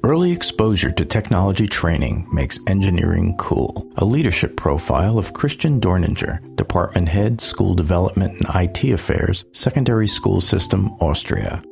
Early exposure to technology training makes engineering cool. A leadership profile of Christian Dorninger, Department Head, School Development and IT Affairs, Secondary School System, Austria.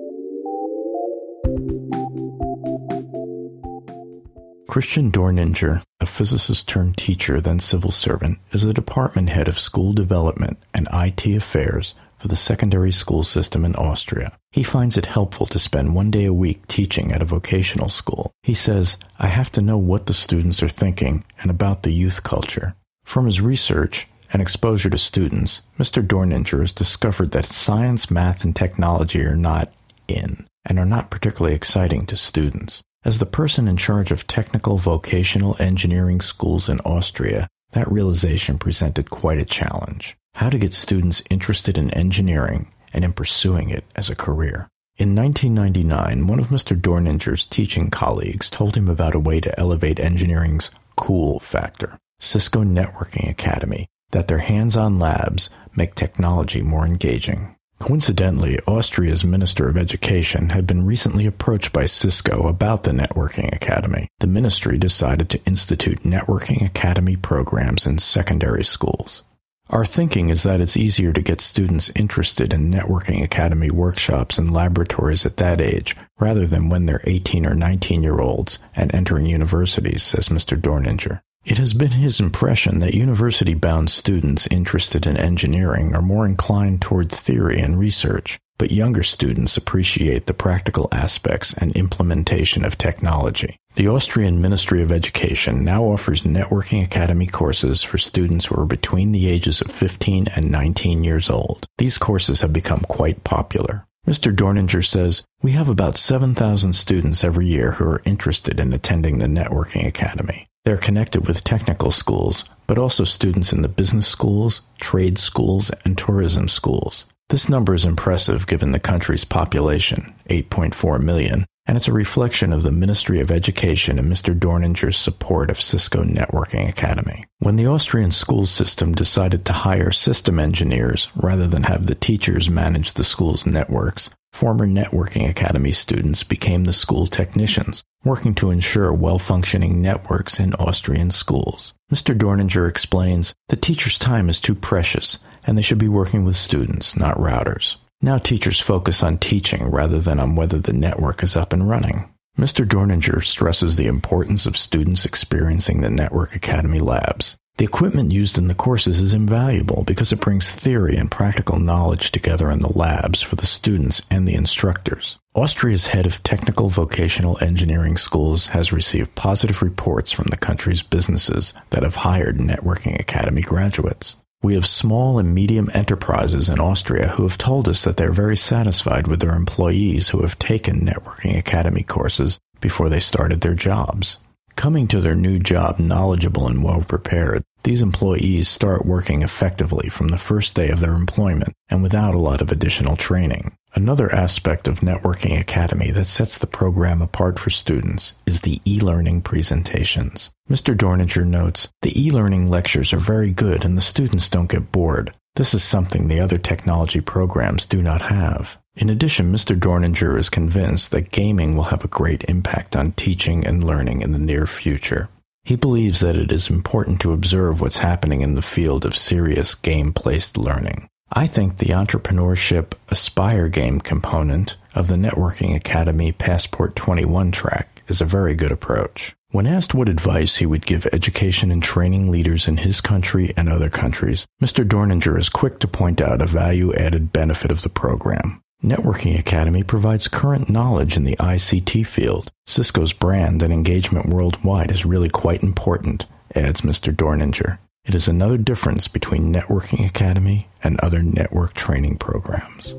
Christian Dorninger, a physicist turned teacher then civil servant, is the Department Head of School Development and IT Affairs for the secondary school system in Austria. He finds it helpful to spend 1 day a week teaching at a vocational school. He says, "I have to know what the students are thinking and about the youth culture." From his research and exposure to students, Mr. Dorninger has discovered that science, math, and technology are not in and are not particularly exciting to students. As the person in charge of technical vocational engineering schools in Austria, that realization presented quite a challenge. How to get students interested in engineering and in pursuing it as a career. In 1999, one of Mr. Dorninger's teaching colleagues told him about a way to elevate engineering's cool factor, Cisco Networking Academy, that their hands-on labs make technology more engaging. Coincidentally, Austria's Minister of Education had been recently approached by Cisco about the Networking Academy. The ministry decided to institute Networking Academy programs in secondary schools. Our thinking is that it's easier to get students interested in Networking Academy workshops and laboratories at that age, rather than when they're 18 or 19-year-olds and entering universities, says Mr. Dorninger. It has been his impression that university-bound students interested in engineering are more inclined toward theory and research, but younger students appreciate the practical aspects and implementation of technology. The Austrian Ministry of Education now offers Networking Academy courses for students who are between the ages of 15 and 19 years old. These courses have become quite popular. Mr. Dorninger says, "We have about 7,000 students every year who are interested in attending the Networking Academy. They're connected with technical schools, but also students in the business schools, trade schools, and tourism schools. This number is impressive given the country's population, 8.4 million, and it's a reflection of the Ministry of Education and Mr. Dorninger's support of Cisco Networking Academy. When the Austrian school system decided to hire system engineers rather than have the teachers manage the school's networks, former Networking Academy students became the school technicians, working to ensure well-functioning networks in Austrian schools. Mr. Dorninger explains, "The teacher's time is too precious, and they should be working with students, not routers. Now teachers focus on teaching rather than on whether the network is up and running." Mr. Dorninger stresses the importance of students experiencing the Network Academy labs. The equipment used in the courses is invaluable because it brings theory and practical knowledge together in the labs for the students and the instructors. Austria's head of technical vocational engineering schools has received positive reports from the country's businesses that have hired Networking Academy graduates. We have small and medium enterprises in Austria who have told us that they're very satisfied with their employees who have taken Networking Academy courses before they started their jobs. Coming to their new job knowledgeable and well-prepared, these employees start working effectively from the first day of their employment and without a lot of additional training. Another aspect of Networking Academy that sets the program apart for students is the e-learning presentations. Mr. Dorninger notes, "The e-learning lectures are very good and the students don't get bored. This is something the other technology programs do not have." In addition, Mr. Dorninger is convinced that gaming will have a great impact on teaching and learning in the near future. He believes that it is important to observe what's happening in the field of serious game-placed learning. I think the entrepreneurship Aspire game component of the Networking Academy Passport 21 track is a very good approach. When asked what advice he would give education and training leaders in his country and other countries, Mr. Dorninger is quick to point out a value-added benefit of the program. Networking Academy provides current knowledge in the ICT field. Cisco's brand and engagement worldwide is really quite important, adds Mr. Dorninger. It is another difference between Networking Academy and other network training programs.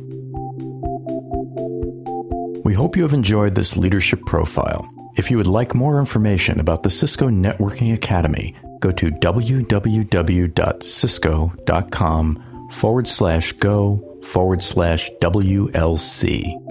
We hope you have enjoyed this leadership profile. If you would like more information about the Cisco Networking Academy, go to www.cisco.com/go/WLC.